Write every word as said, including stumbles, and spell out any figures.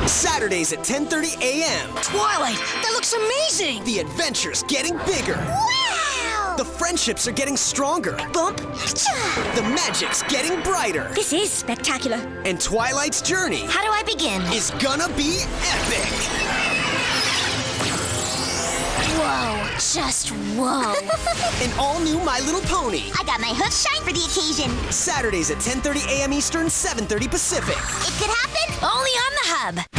Saturdays at ten thirty a m Twilight, that looks amazing! The adventure's getting bigger. Wow! The friendships are getting stronger. Bump! The magic's getting brighter. This is spectacular. And Twilight's journey How do I begin? is gonna be epic. Whoa, just whoa. An all-new My Little Pony. I got my hoof shine for the occasion. Saturdays at ten thirty a m Eastern, seven thirty Pacific. It could happen only on the Hub.